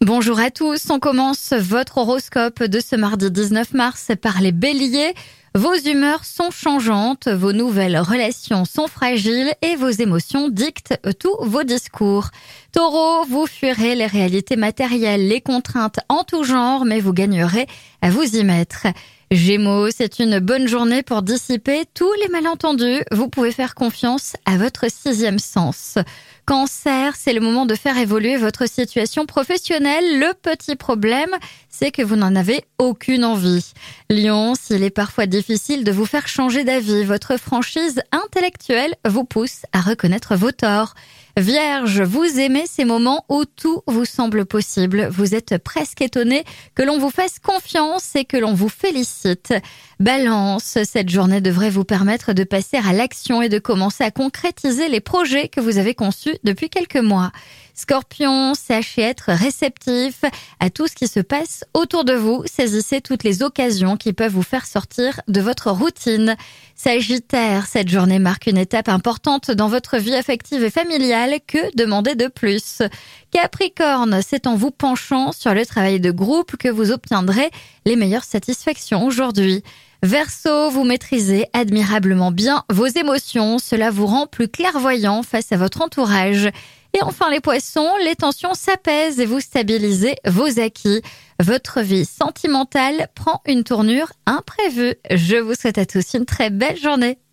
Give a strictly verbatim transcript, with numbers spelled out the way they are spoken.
Bonjour à tous, on commence votre horoscope de ce mardi dix-neuf mars par les béliers. Vos humeurs sont changeantes, vos nouvelles relations sont fragiles et vos émotions dictent tous vos discours. Taureau, vous fuirez les réalités matérielles, les contraintes en tout genre, mais vous gagnerez à vous y mettre. Gémeaux, c'est une bonne journée pour dissiper tous les malentendus. Vous pouvez faire confiance à votre sixième sens. Cancer, c'est le moment de faire évoluer votre situation professionnelle. Le petit problème, c'est que vous n'en avez aucune envie. Lion, s'il est parfois difficile de vous faire changer d'avis, votre franchise intellectuelle vous pousse à reconnaître vos torts. Vierge, vous aimez ces moments où tout vous semble possible. Vous êtes presque étonné que l'on vous fasse confiance et que l'on vous félicite. Balance, cette journée devrait vous permettre de passer à l'action et de commencer à concrétiser les projets que vous avez conçus depuis quelques mois. Scorpion, sachez être réceptif à tout ce qui se passe autour de vous. Saisissez toutes les occasions qui peuvent vous faire sortir de votre routine. Sagittaire, cette journée marque une étape importante dans votre vie affective et familiale. Que demander de plus? Capricorne, c'est en vous penchant sur le travail de groupe que vous obtiendrez les meilleures satisfactions aujourd'hui. Verseau, vous maîtrisez admirablement bien vos émotions. Cela vous rend plus clairvoyant face à votre entourage. Et enfin les poissons, les tensions s'apaisent et vous stabilisez vos acquis. Votre vie sentimentale prend une tournure imprévue. Je vous souhaite à tous une très belle journée.